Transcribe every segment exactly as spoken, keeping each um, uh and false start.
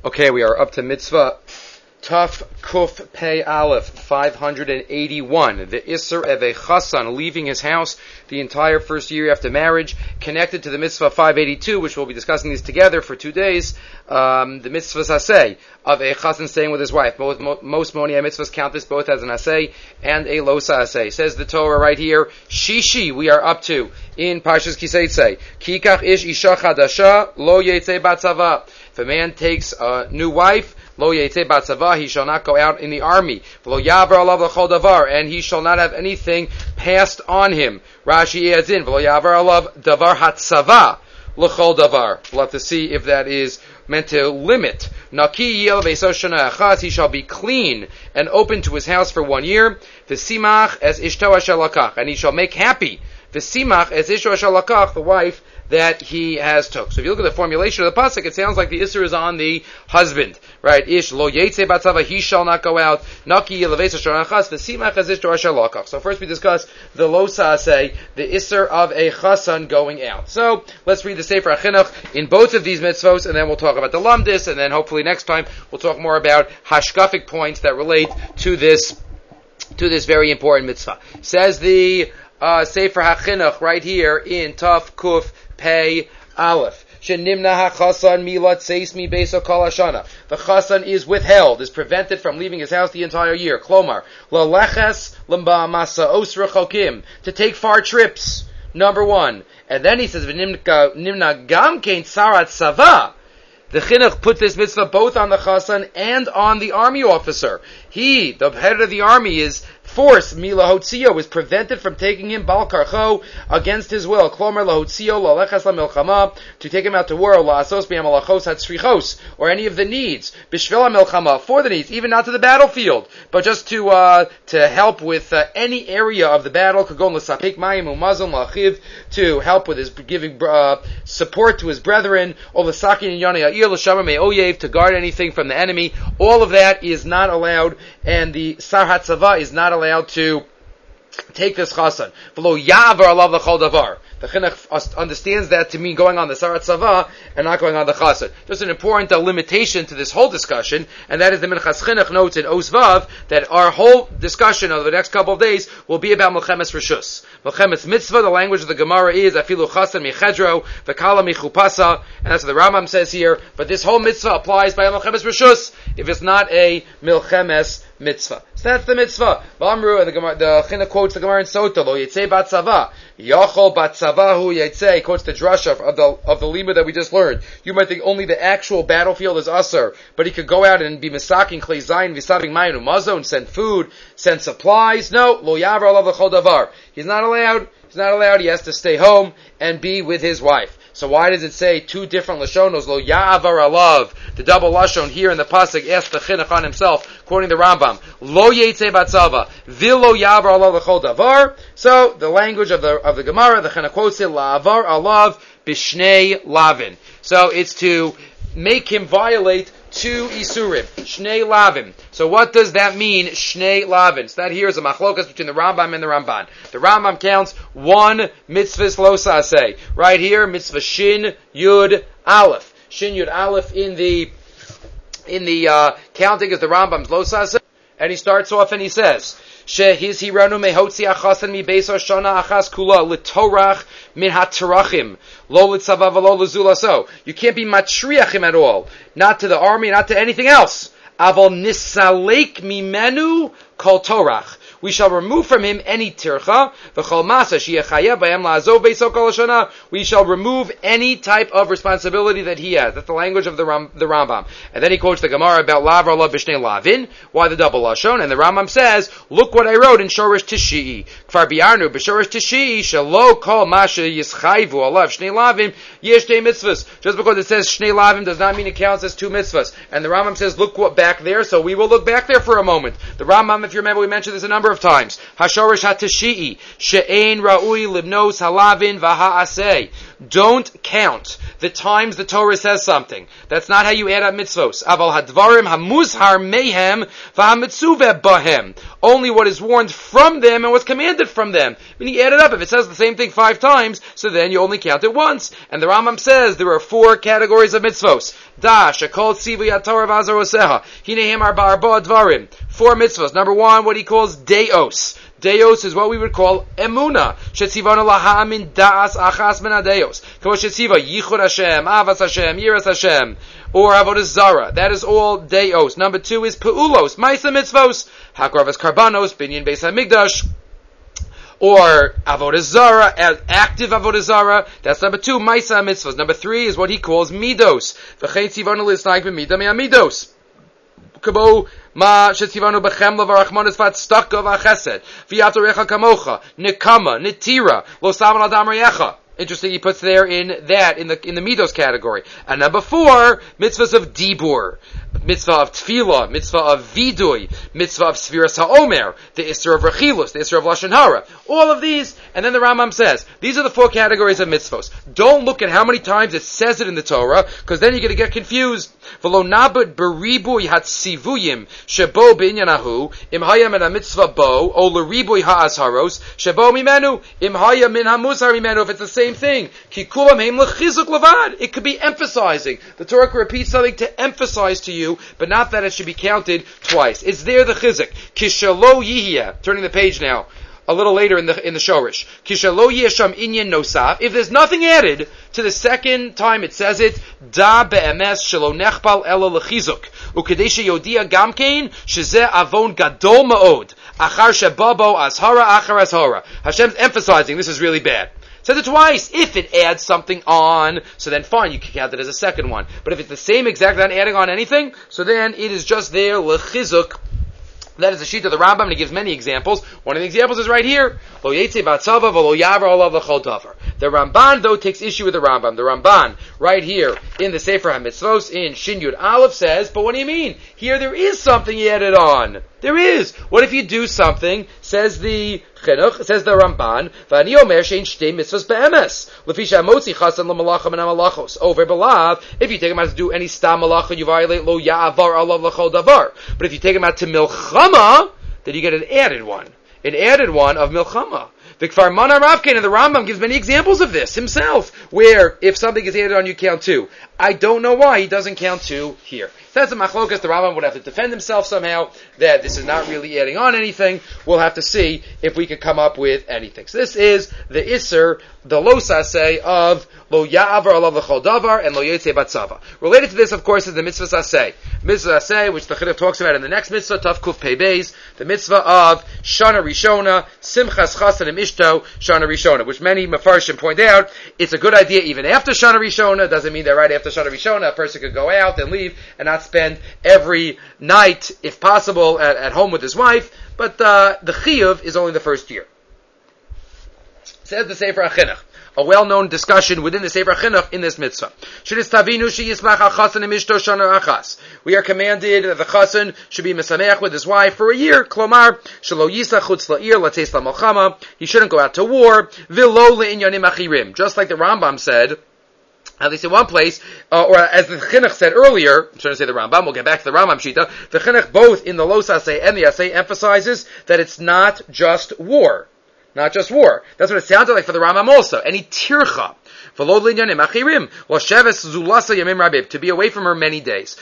Okay, we are up to mitzvah Taf Kuf Pei Aleph, five hundred eighty-one. The Isser of a Chassan leaving his house the entire first year after marriage, connected to the mitzvah five eighty-two, which we'll be discussing these together for two days. Um, the mitzvah Saseh of a Chassan staying with his wife. Most, most Moniah mitzvahs count this both as an Aseh and a Lo Saseh. Says the Torah right here, Shishi, we are up to in Parshas Kiseitzei. Kikach ish isha chadasha lo yetzei batzava. If a man takes a new wife, lo yetzei batzava, he shall not go out in the army. Lo yavar alav l'chol davar, and he shall not have anything passed on him. Rashi adds in, lo yavar alav davar hatzava l'chol davar. We'll have to see if that is meant to limit. Naki yel v'eso shana achas, he shall be clean and open to his house for one year. V'simach as ishto asher lakach, and he shall make happy. V'simach as ishto asher lakach, the wife that he has took. So if you look at the formulation of the pasuk, it sounds like the Isser is on the husband, right? Ish lo yetzei batzava, he shall not go out. Naki yeleves ashranachas v'simach as ishto asher lakach. So first we discuss the lo saseh, the Isser of a chassan going out. So let's read the Sefer HaChinuch in both of these mitzvos, and then we'll talk about the lamdis, and then hopefully next time we'll talk more about hashkafic points that relate to this to this very important mitzvah. Says the uh, Sefer HaChinuch right here in Taf Kuf Pei Aleph. Shenimna hachasan milat seis mi beso kol hashana. The chasan is withheld, is prevented from leaving his house the entire year. Klomar laleches lamba masa osra chokim, to take far trips. Number one, and then he says v'nimna gam kein tzarat sava. The Chinuch put this mitzvah both on the chasan and on the army officer. He, the head of the army, is forced, mila hotzio, is prevented from taking him bal karcho against his will. Klomer lahotzio lalechas lamilchama, to take him out to war, la'asos b'yamalachos hatzrichos, or any of the needs, b'shvil milchama, for the needs, even not to the battlefield, but just to uh, to help with uh, any area of the battle. Kagon l'sapek mayim umazon lachiv, to help with his giving uh, support to his brethren, or l'sakin and yonei ha'ir l'shamar me'oyev, to guard anything from the enemy. All of that is not allowed, and the sar hatzava is not allowed to take this chasan. V'lo yavar alav l'chol davar. The Chinuch understands that to mean going on the Sarat Sava and not going on the Chassan. Just an important uh, limitation to this whole discussion, and that is the Minchas Chinuch notes in Osvav that our whole discussion over the next couple of days will be about Melchemes Rishus. Melchemes Mitzvah, the language of the Gemara is Afilu Chassan Michedro, V'kala Michupasa, and that's what the Rambam says here. But this whole mitzvah applies by Melchemes Rishus if it's not a Melchemes Mitzvah. So that's the mitzvah. V'amru, and the Gemara, the Chinuch quotes the Gemara in Soto, Lo Yitzei Batzava, Yachol Batzava. Savahu Yitzei, quotes the drasha of the of the lima that we just learned. You might think only the actual battlefield is usher, but he could go out and be misaking klei zayin, visaving mayin umazo, and send food, send supplies. No, lo yavar alav l'chol davar. He's not allowed. He's not allowed. He has to stay home and be with his wife. So why does it say two different lashonos? Lo yavar alav, the double lashon here in the pasuk. Asked the Chinuch on himself, quoting the Rambam. Lo yetzei batzava, vil lo yavar alav l'chol davar. So the language of the of the Gemara, the Chinuch quotes it, la'avar alav b'shnei lavin. So it's to make him violate two isurim, shnei lavin. So what does that mean, shnei lavin? So that here is a machlokas between the Rambam and the Ramban. The Rambam counts one mitzvahs lo saseh. Right here, mitzvah shin yud aleph. Shin yud aleph in the in the uh, counting is the Rambam's lo saseh, and he starts off and he says, Shehiz hiranu mehotzi achasan mi beis shana achas kula litorach min hatarachim lo litzava v'lo lezulaso. You can't be matriachim at all, not to the army, not to anything else. Avol nisalek mimenu kol torach. We shall remove from him any tircha, v'chol masa sheyechayev b'hem la'azov beiso kol hashana. We shall remove any type of responsibility that he has. That's the language of the Ram, the Rambam. And then he quotes the Gemara about lav or lav b'shnei lavin. Why the double lashon? And the Rambam says, look what I wrote in Shorish Tishii. Kfar biarnu b'Shorish Tishii shelo kol masha yischayvu alav shnei lavin yesh shtei mitzvahs. Just because it says shnei lavin does not mean it counts as two mitzvahs. And the Rambam says, look what back there. So we will look back there for a moment. The Rambam, if you remember, we mentioned this a number of times. Hashorish hatashi'i she'ein ra'ui libnos halavin v'ha'aseh. Don't count the times the Torah says something. That's not how you add up mitzvos. Aval hadvarim hamuzhar mehem v'hamitzuveh bahem. Only what is warned from them and what's commanded from them. When you add it up, if it says the same thing five times, so then you only count it once. And the Rambam says there are four categories of mitzvos. Da shekol tzivu yatorah v'azaroseha hinehem arba arba dvarim. Four mitzvos. Number one, what he calls deos. Deos is what we would call emuna. Shetzivanu lahamin da'as achas min hadeos. Kamo shetziva yichud Hashem, avas Hashem, yiras Hashem, or avodah zara. That is all deos. Number two is peulos, ma'isa mitzvos, hakravas karbanos, binyan beis hamikdash, or avodah zara, active avodah zara. That's number two, ma'isa mitzvos. Number three is what he calls midos. V'chein tzivanu l'snag b'mida me'amidos. Kabo ma shetzivanu b'chemla v'rachmanis v'atstaka v'achesed v'yatorecha kamocha nikama nitira lo saman adam reyecha. Interesting, he puts there in that in the in the midos category. And number four, mitzvahs of dibur, mitzvah of tefillah, mitzvah of vidui, mitzvah of sfiras haomer, the isser of rechilus, the isser of lashon hara. All of these, and then the Rambam says these are the four categories of mitzvos. Don't look at how many times it says it in the Torah, because then you're going to get confused. V'lo nabut beribui hatzivuyim shebo b'inyanahu im haya min hamitzvah bo o l'ribui ha'asharos shebo mimenu im haya min hamuzhar mimenu. If it's the same thing, ki kulam heim lechizuk levad. It could be emphasizing. The Torah could repeat something to emphasize to you, but not that it should be counted twice. It's there the chizuk. Kishalo yihya. Turning the page now. A little later in the in the shorish. Kishalo yesham inyan nosaf. If there's nothing added to the second time it says it, da be'emes shelo nechbal ela lechizuk. Ukadesh yodia gamkein shezeh avon gadol ma'od. Achar shebabo ashara achar ashara. Hashem's emphasizing this is really bad. Says it twice. If it adds something on, so then fine, you can count it as a second one. But if it's the same exact, not adding on anything, so then it is just there lechizuk. That is the sheet of the Rambam, and he gives many examples. One of the examples is right here. Lo yetze batzava v'lo yavar olav l'chol davar. The Ramban, though, takes issue with the Rambam. The Ramban, right here in the Sefer HaMitzvos, in Shin Yud Aleph, says, but what do you mean? Here there is something he added on. There is. What if you do something, says the Chinuch, says the Ramban, v'ani omer shein shtei mitzvos be'emes. Lefi she'amotzi chasan l'malacha min ha'malachos. Over belav, if you take him out to do any stam malacha, you violate lo ya'avar olav l'chol davar. But if you take him out to milchama, then you get an added one. An added one of milchama. Vikfar Mana Ravkin, and the Rambam gives many examples of this himself, where if something is added on, you count two. I don't know why he doesn't count two here. That's a machlokas. The Rambam would have to defend himself somehow that this is not really adding on anything. We'll have to see if we can come up with anything. So this is the Isser, the Lo Saseh of Lo Ya'avar Olav L'chol Davar and Lo Yetze Batzava. Related to this, of course, is the Mitzvah Saseh. Mitzvah Saseh, which the Chinuch talks about in the next Mitzvah, Tav Kuf Pei Beis, the Mitzvah of Shana Rishona, Simchas Chasan and Ishto, Shana Rishona, which many Mefarshim point out, it's a good idea even after Shana Rishona. Doesn't mean that right after Shana Rishona a person could go out and leave and not spend every night, if possible, at, at home with his wife, but uh, the chiyuv is only the first year. Says the Sefer HaChinuch, a well-known discussion within the Sefer HaChinuch in this mitzvah. We are commanded that the chassan should be mesameach with his wife for a year. Klomar, shelo yisach chutz la'ir lateis la'milchama. He shouldn't go out to war. V'lo le'inyanim achirim. Just like the Rambam said, at least in one place, uh, or as the Chinuch said earlier, I'm trying to say the Rambam, we'll get back to the Rambam Shita, the Chinuch both in the Lo Saseh and the Aseh emphasizes that it's not just war. Not just war. That's what it sounded like for the Rambam also. Any tircha. To be away from her many days.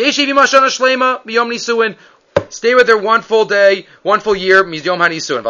Stay with her one full day, one full year, mizyom hanisuin.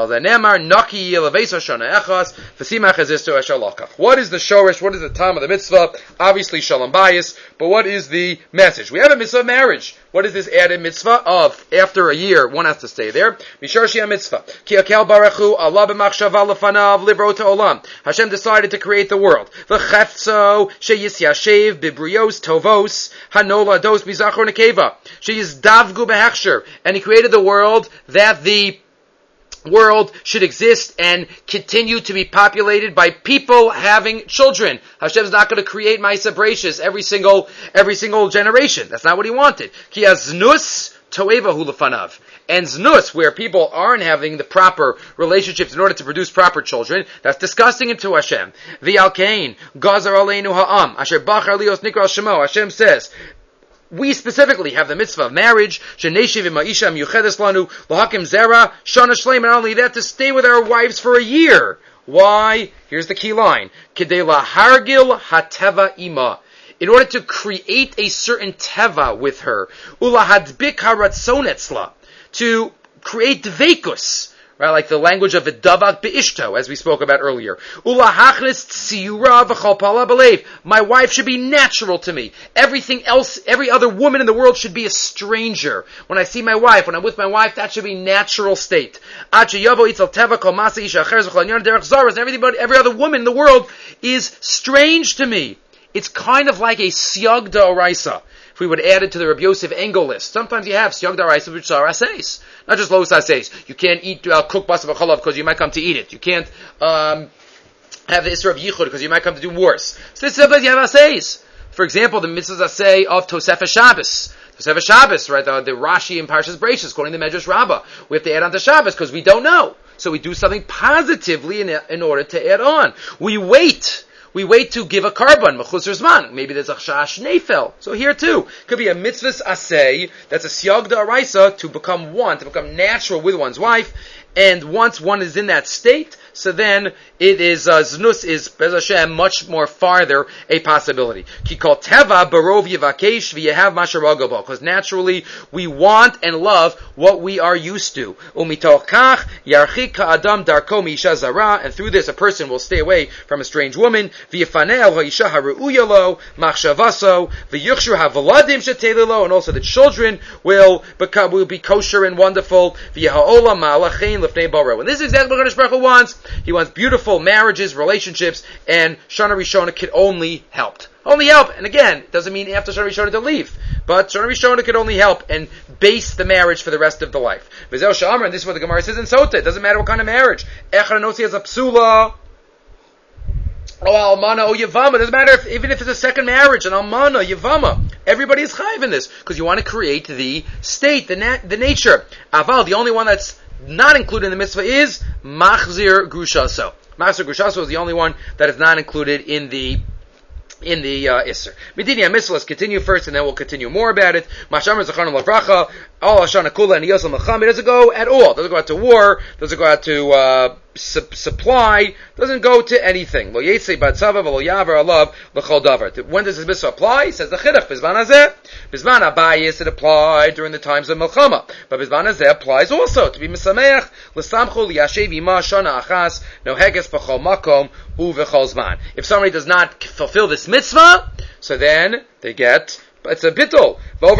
What is the shorish? What is the time of the mitzvah? Obviously shalom bayis, but what is the message? We have a mitzvah of marriage. What is this added mitzvah of? After a year, one has to stay there. Misharshi mitzvah. Ki akel baruchu Allah b'machshava lefanav livro ta'olam. Hashem decided to create the world. V'chefzo sheyisyashev bibrios tovos hanola dos bizachor nekeva sheyizdavgu behechsher. And he created the world that the world should exist and continue to be populated by people having children. Hashem's not going to create Ma'aseh Bereishis every single every single generation. That's not what he wanted. Ki aznus toeva hu lefanav. And znus, where people aren't having the proper relationships in order to produce proper children, that's disgusting into Hashem. V'alkein, gazar aleinu ha'am, asher bachar lios nikra shemo. Hashem says, we specifically have the mitzvah of marriage, sheneshiv ima'isha miyuchedes lanu, lahakim zera, shana shleim, and not only that, to stay with our wives for a year. Why? Here's the key line. Kidei lahargil hateva ima. In order to create a certain teva with her, ulahadbik haratzon etzla, to create dveikus, right, like the language of v'davak be'ishto, as we spoke about earlier. Ulahachnis tziyura v'chol pala b'leiv. My wife should be natural to me. Everything else, every other woman in the world should be a stranger. When I see my wife, when I'm with my wife, that should be natural state. And everybody, every other woman in the world is strange to me. It's kind of like a siyag da'oraisa. If we would add it to the Rabbi Yosef Engel list, sometimes you have siyag da'oraisa which are aseis, not just los aseis. You can't eat uh, cooked basar v'chalav because you might come to eat it. You can't um, have the isra of yichud because you might come to do worse. So this is you have aseis. For example, the mitzvahs asay of Tosefes Shabbos. Tosefes Shabbos, right? The, the Rashi in Parshas Bereishis, quoting the Medrash Rabbah. We have to add on to Shabbos because we don't know. So we do something positively in, in order to add on. We wait. We wait to give a carbon, mechusar zman. Maybe there's a chash neifel. So here too, could be a mitzvahs asay, that's a siyag da'araisa, to become one, to become natural with one's wife. And once one is in that state, so then it is, uh, znus is, Bez Hashem, much more farther a possibility. Ki kol teva barov yivakesh v'yehav masharagabo. Because naturally, we want and love what we are used to. Umitoch kach yarchik ha'adam darko mi'isha zara. And through this, a person will stay away from a strange woman. V'yifane el ha'isha ha'ru'uya lo, machshavaso, v'yuchshu ha'veladim shetelilo. And also the children will become, will be kosher and wonderful. V'yeha'olam ma'alachein lefnei bara. And this is exactly what Kadosh Baruch Hu wants. He wants beautiful marriages, relationships, and Shana Rishona could only help. Only help. And again, it doesn't mean after Shana Rishona to leave. But Shana Rishona could only help and base the marriage for the rest of the life. V'zeh she'amar, and this is what the Gemara says in Sota. It doesn't matter what kind of marriage. Echad anosi has a psula. Oh, almana, oh, yavama. It doesn't matter if, even if it's a second marriage, an almana, yavama. Everybody is chayiv in this. Because you want to create the state, the nat- the nature. Aval, the only one that's not included in the mitzvah is machzir grushaso. Machzir grushaso is the only one that is not included in the in the uh, Isser. Medini mitzvah, let's continue first and then we'll continue more about it. Mashamar zacharnu lavracha, all Hashana kula and yosel macham. It doesn't go at all. It doesn't go out to war. Doesn't go out to uh, su- supply. Doesn't go to anything. Lo yetzei batzava v'lo yaver alav l'chol davar. When does this mitzvah apply? He says the chidduch bizman hazeh. Bizman abayis, it applied during the times of milchama, but bizman hazeh applies also to be misameach l'samchu liyashev ima shana achas noheges b'chol makom u'v'chol zman. If somebody does not fulfill this mitzvah, so then they get, it's a bittul. Then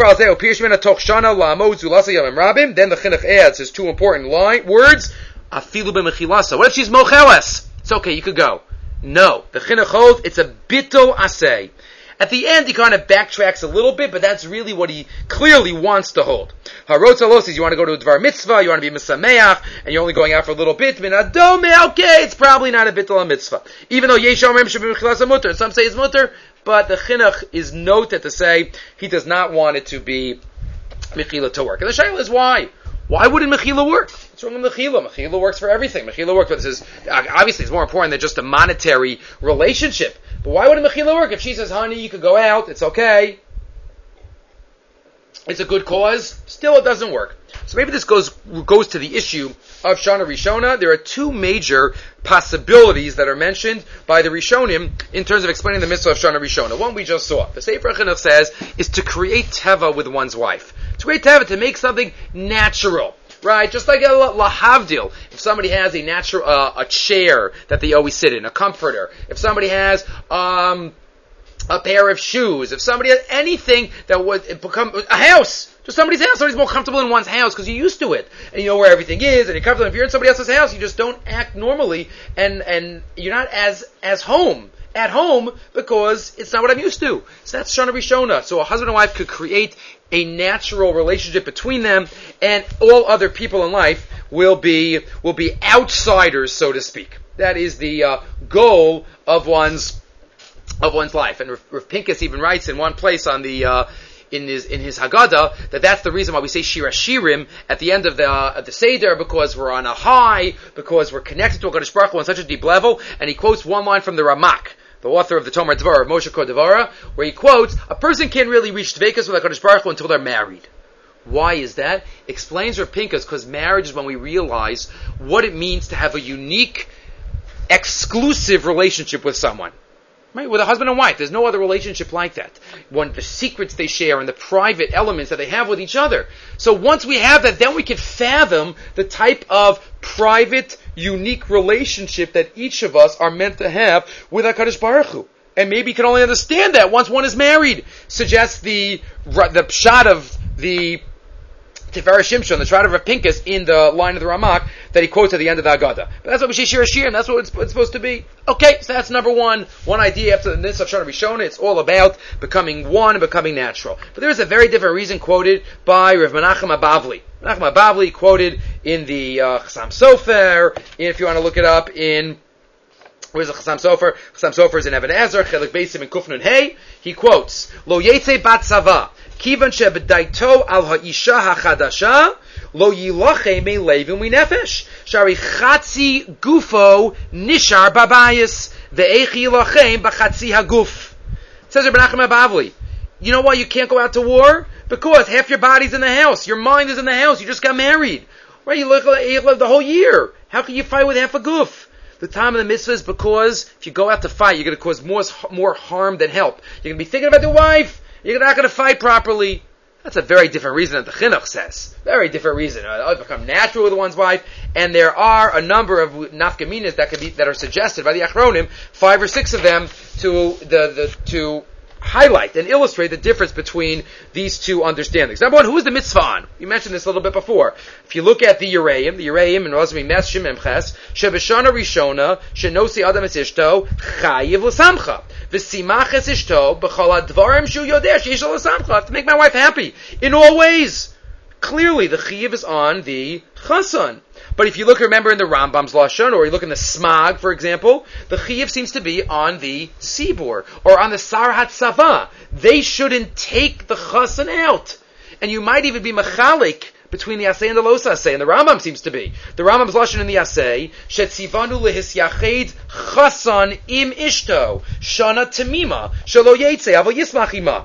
the chinuch adds his two important line, words, afilu b'mechilasa. What if she's mocheles? It's okay, you could go. No. The chinuch holds, it's a bittul asay. At the end, he kind of backtracks a little bit, but that's really what he clearly wants to hold. Harotzalos is you want to go to a dvar mitzvah, you want to be misameach, and you're only going out for a little bit. Minadome, okay, it's probably not a bittul mitzvah. Even though yesh omrim should be mechilas mutter, some say it's mutter, but the chinuch is noted to say he does not want it to be mechila to work. And the shayla is why? Why wouldn't mechila work? What's wrong with mechila? Mechila works for everything. Mechila works, but this is obviously it's more important than just a monetary relationship. But why wouldn't mechila work? If she says, honey, you could go out, it's okay, it's a good cause, still it doesn't work. So maybe this goes goes to the issue of Shana Rishona. There are two major possibilities that are mentioned by the Rishonim in terms of explaining the mitzvah of Shana Rishona. One we just saw. The Sefer Chinuch says is to create teva with one's wife. To create teva, to make something natural. Right, just like a lahavdil. If somebody has a natural, uh, a chair that they always sit in, a comforter. If somebody has, um, a pair of shoes. If somebody has anything that would become a house, just somebody's house. Somebody's more comfortable in one's house because you're used to it and you know where everything is and you're comfortable. If you're in somebody else's house, you just don't act normally and and you're not as as home. At home because it's not what I'm used to. So that's Shana Rishona. So a husband and wife could create a natural relationship between them, and all other people in life will be will be outsiders, so to speak. That is the uh, goal of one's of one's life. And Rav Pinkus even writes in one place on the uh, in his in his Haggadah that that's the reason why we say Shir Hashirim at the end of the uh, of the Seder, because we're on a high, because we're connected to HaKadosh Baruch Hu on such a deep level. And he quotes one line from the Ramak, the author of the Tomar Dvar, Moshe Kodavara, where he quotes, a person can't really reach Dveikus with HaKadosh Baruch Hu until they're married. Why is that? Explains Rav Pinkus, because marriage is when we realize what it means to have a unique, exclusive relationship with someone. Right? With a husband and wife. There's no other relationship like that. One, the secrets they share and the private elements that they have with each other. So once we have that, then we can fathom the type of private, unique relationship that each of us are meant to have with HaKadosh Baruch Hu. And maybe you can only understand that once one is married. Suggests the, the pshat of the Tiferet Shimshon, the Shrat of Rav Pinkus, in the line of the Ramak that he quotes at the end of the Haggadah. But that's what we say Shir Hashir, and that's what it's, it's supposed to be. Okay, so that's number one. One idea after the Nitzah Shana Rishona, it's all about becoming one and becoming natural. But there is a very different reason quoted by Rav Menachem Abavli. Menachem Abavli quoted in the uh, Chassam Sofer, if you want to look it up in... Where's the Chassam Sofer? Chassam Sofer is in Even Ezer, Chelik Beisim in Kufnun Hey. He quotes, Lo Yetze Bat Tzava, Kivan Shebedaito Al Ha'isha HaChadasha, Lo Yilachem Me'levim Minefesh, Shari Chatzi Gufo Nishar Babayis, Ve'ech Yilachem B'Chatzi HaGuf. Says Rabbi Menachem Abavli, you know why you can't go out to war? Because half your body's in the house, your mind is in the house, you just got married. Right? You live, you live the whole year. How can you fight with half a goof? The time of the mitzvah is because if you go out to fight, you're going to cause more, more harm than help. You're going to be thinking about your wife. You're not going to fight properly. That's a very different reason than the Chinuch says. Very different reason. Uh, become natural with one's wife. And there are a number of nafkaminas that can be, that are suggested by the Achronim, five or six of them, to the, the, to highlight and illustrate the difference between these two understandings. Number one, who is the mitzvah on? You mentioned this a little bit before. If you look at the Yereim, the Yereim in Rozmi Mes Shim Emches, Shebeshana Rishona, Shenosi Adam Es Ishto, Chayiv L'Samcha. V'simach Es Ishto, B'chol HaDvarim Shu Yodeh Sheish L'Samcha. To make my wife happy. In all ways. Clearly, the Chayiv is on the Chasan. But if you look, remember in the Rambam's Lashon, or you look in the Smag, for example, the Chiyuv seems to be on the Sibor, or on the Sar HaTzava. They shouldn't take the Chasan out. And you might even be Mechalik between the Asay and the Los Asay, and the Rambam seems to be. The Rambam's Lashon in the Asay, Shetzivanu lehisyached Chasan im Ishto, Shana Temima, Shelo Yetze, Avo Yismach Ima.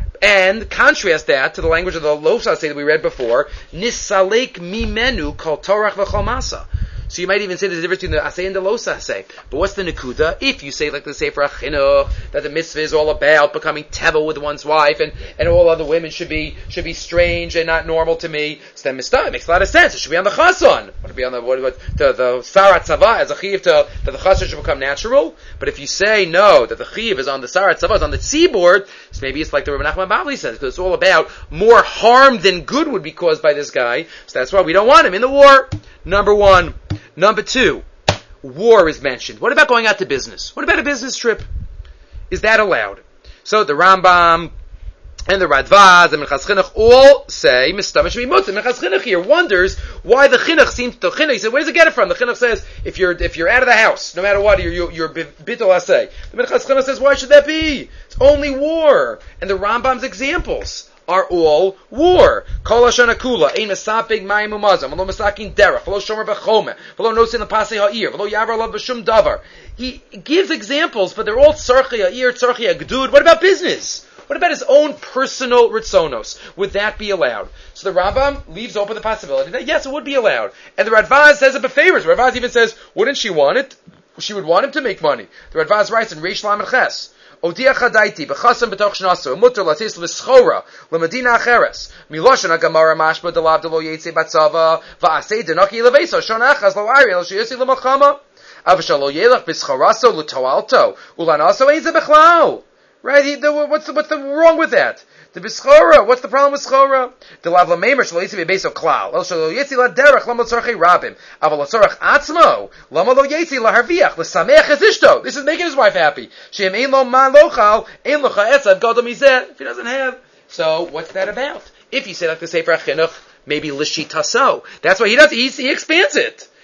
And contrast that to the language of the Los Asay that we read before, Nisalek mimenu kol torach v'chol masa. So you might even say there's a difference between the Asay and the Los Asay. But what's the Nakuda? If you say, like the Sefer HaChinuch, that the mitzvah is all about becoming tevel with one's wife, and, and all other women should be should be strange and not normal to me, so then Mistah, it makes a lot of sense. It should be on the Chason. It should be on the, what, what, the, the Sarat Tzava as a Chiv to, that the Chason should become natural. But if you say no, that the Chiv is on the Sarat Tzava, is on the Tzibor, so maybe it's like the Rabbi Nachman Bavli says, because it's all about more harm than good would be caused by this guy. So that's why we don't want him in the war. Number one. Number two, war is mentioned. What about going out to business? What about a business trip? Is that allowed? So the Rambam and the Radvaz and Minchas Chinuch all say, Mistamish Mimutz, Minchas Chinuch here wonders why the Chinuch seems to, Chinuch, he said, where does it get it from? The Chinuch says, if you're, if you're out of the house, no matter what, you're, you're, you're bittul asay. The Minchas Chinuch says, why should that be? It's only war. And the Rambam's examples are all war. Kol hashana kula ein mesapig mayim umazam v'lo mesakin derech v'lo shomer b'chome v'lo nosin l'pasei ha'ir v'lo yavar alav b'shum davar. He gives examples, but they're all tzarchi ha'ir, tzarchi ha'gdud. What about business? What about his own personal ritzonos? Would that be allowed? So the Rambam leaves open the possibility that yes, it would be allowed. And the Radvaz says it befavors. The Radvaz even says, wouldn't she want it? She would want him to make money. The Radvaz writes in Reish Lamed Ches, Odia chadaiti b'chasam b'toch shnasu mutter latis l'schora l'medina acheres miloshen hagamara mashma delav delo yetze batzava va'asei denaki leveso shona achas lo ari el sheyasi l'malchama avashal lo yelach b'scharaso l'toalto ulanaso ein ze b'chlal. Right? He, the, what's the, what's the wrong with that? The b'schora. What's the problem with schora? The lav l'meimer shlo yetzi b'beso klal. El shlo yetzi la derech lama tzorchei rabim. Aval la tzorch atzmo. Lama lo yetzi la harviach. L'sameach es ishto. This is making his wife happy. She'em ein lo man lochal. Ein locha etzav gadol mizeh. If he doesn't have. So, what's that about? If you say like the Sefer HaChinuch, maybe l'shitaso. That's why he does. He, he expands it.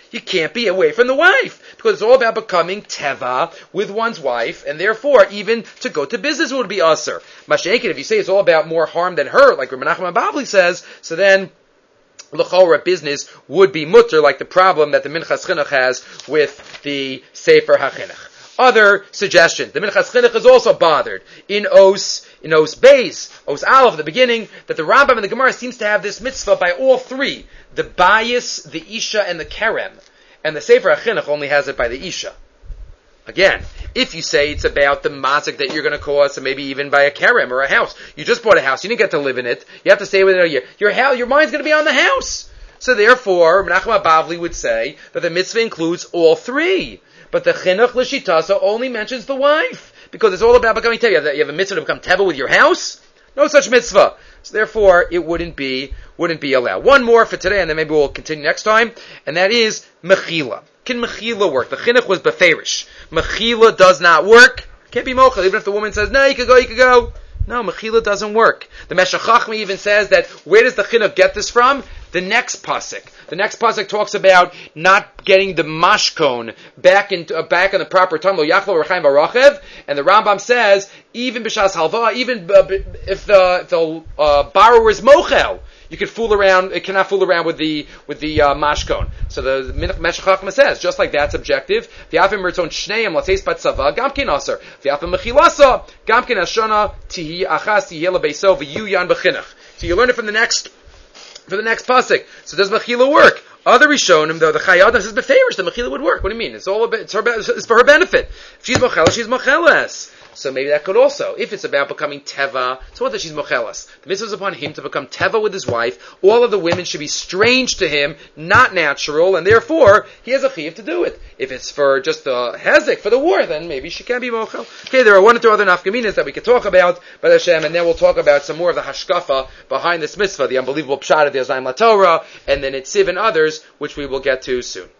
You can't be away from the wife, because it's all about becoming teva with one's wife, and therefore, even to go to business would be usher. Mashenkin, if you say it's all about more harm than hurt, like Rabbi Nachman Bavli says, so then, l'chorah business would be mutter, like the problem that the Minchas Chinuch has with the Sefer HaChinuch. Other suggestion. The Minchas Chinuch is also bothered in Os, in Os Beis, Os Aleph, at the beginning, that the Rambam and the Gemara seems to have this mitzvah by all three. The Bayis, the Isha, and the Kerem. And the Sefer HaChinuch only has it by the Isha. Again, if you say it's about the mazik that you're going to cause, and maybe even by a kerem or a house. You just bought a house, you didn't get to live in it, you have to stay within a year. Your house, your mind's going to be on the house. So therefore, Menachem Bavli would say that the mitzvah includes all three. But the chinuch l'shitasa only mentions the wife, because it's all about becoming teva. You have, you have a mitzvah to become teva with your house? No such mitzvah. So therefore, it wouldn't be wouldn't be allowed. One more for today, and then maybe we'll continue next time, and that is mechila. Can mechila work? The chinuch was beferish. Mechila does not work. Can't be mochel, even if the woman says, no, you can go, you can go. No, mechila doesn't work. The Meshech Chachma even says that, where does the chinuch get this from? The next pasuk. The next pasuk talks about not getting the mashkon back in uh, back in the proper time. Lo yachlo rechaim v'rachev, and the Rambam says even b'shas halva, even uh, if the if the uh, borrower is mochel, you can fool around. It cannot fool around with the with the uh, mashkon. So the Meshech Chachma says just like that's objective. V'afim mertzon shneim lateis batzava gamkin aser. V'afim mechilasa gamkin ashana tihi achas tihi lebeiso v'yu yan b'chinuch. So you learn it from the next. For the next pasuk. So does mechila work? Other Rishonim, though, the Chayei Adam says beferish, the mechila would work. What do you mean? It's all about, it's, her, it's for her benefit. If she's mochelas, she's mochelas. So maybe that could also, if it's about becoming teva, so what that she's mochelas? The mitzvah is upon him to become teva with his wife. All of the women should be strange to him, not natural, and therefore he has a chiyuv to do it. If it's for just the hezek, for the war, then maybe she can be mochel. Okay, there are one or two other nafkaminas that we could talk about, by Hashem, and then we'll talk about some more of the hashkafa behind this mitzvah, the unbelievable pshat of the Azayim LaTorah, and then Netziv and others, which we will get to soon.